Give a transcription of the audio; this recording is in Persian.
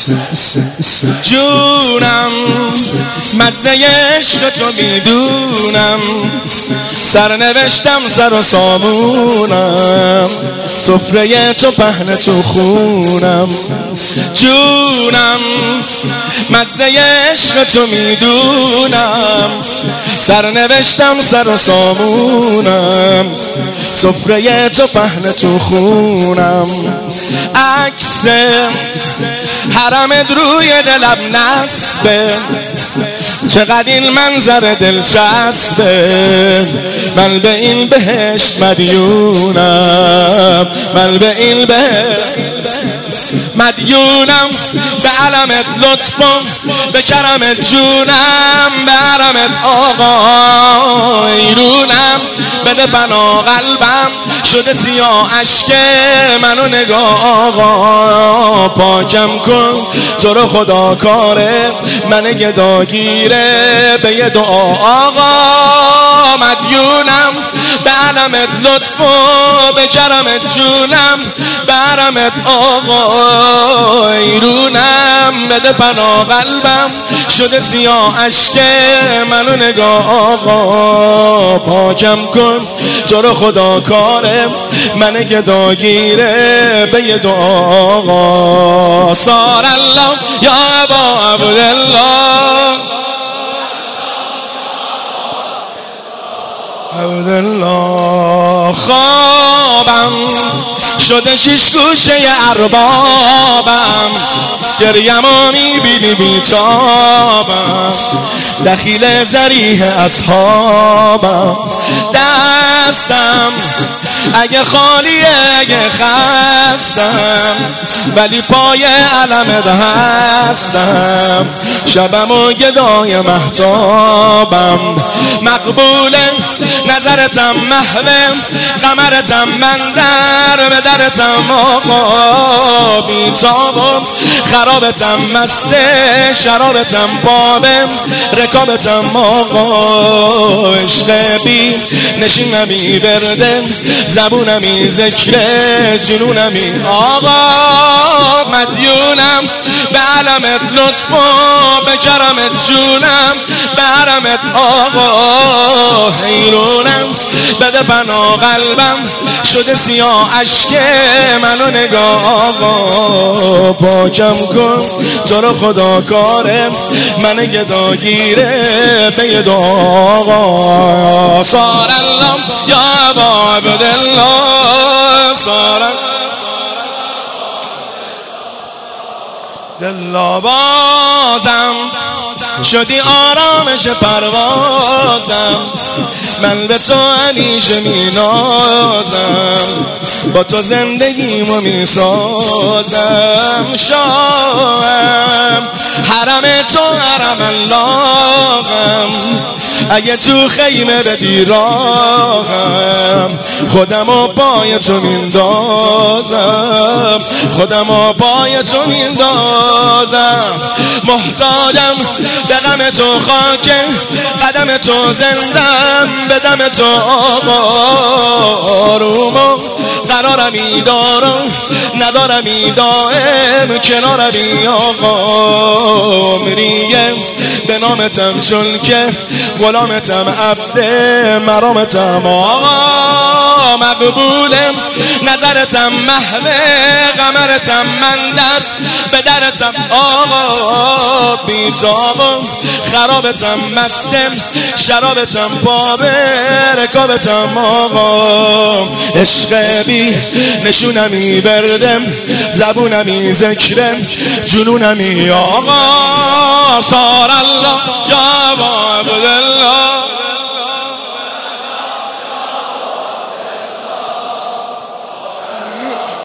جونم مزه عشق تو میدونم، سرنوشتم سر و سامونم، سفره تو پهن تو خونم. جونم مزه عشق تو میدونم، سرنوشتم سر و سامونم، سفره تو پهن تو خونم. عکس حرمت روی دلم نصبه، چقدر این منظر دلچسبه، من به این بهشت مدیونم، من به این بهشت مدیونم. به علمت لطفم، به کرمت جونم، به حرمت آقا ایرونم. بده بنا قلبم شده سیاه اشک منو نگاه آقا، پاکم کن تو رو خدا کاره من گداگیره، به یه دعا آقا مدیونم. به علمت لطف و به کرمت جونم، به حرمت آقا ایرونم. بده پناه قلبم شده سیاه اشک منو نگاه آقا، پاکم کن تو رو خدا کاره من گداگیره، به یه دعا آقا. صار الله یا ابا عبدالله، عبدالله. خوابم شده شش گوشه اربابم، گریمو میبینی بیتابم، دخیل ذریح اصحابم. دستم اگه خالیه اگه خستم، ولی پای علمت هستم، شبم و گدای مهتابم. مقبوله نظرتم محوه، قمرتم من در به درتم آقا بیتابم. خرابتم مسته، شرابتم بابم، رکابتم آقا عشق بی نشینمی برده، زبونمی ذکره، جنونمی آقا مدیونم. به علمت لطف و به کرمت جونم، به حرمت آقا حیرونم. بده پناه قلبم شده سیاه اشک منو نگاه آقا، پاکم کن تو رو خدا کاره من گداگیره، به یه دعا آقا. صار الله یا ابا عبدالله، صار دلابازم شدی آرامش پروازم، من به تو همیشه مینازم، با تو زندگیمو میسازم. شاهم حرم تو حرم اللهم، اگه تو خیمه بدی راهم، خودمو پای تو میندازم، خودمو پای تو میندازم. محتاجم به غم تو خاکه، قدم تو زندم، به دم تو آقا آرومم. قرارمی دارم ندارمی دائم، کنارمی آقا عمریم. به نامتم چون که غلامتم عبد مرامتم آقا مقبولم. نظرتم محوه، قمرتم من دست، به درتم آقا بیتابم. خرابتم مستم، شرابتم بابه، رکابتم آقا عشق بی نشونمی بردم، زبونمی ذکرم، جنونمی آقا. صار الله یا ابا عبدالله.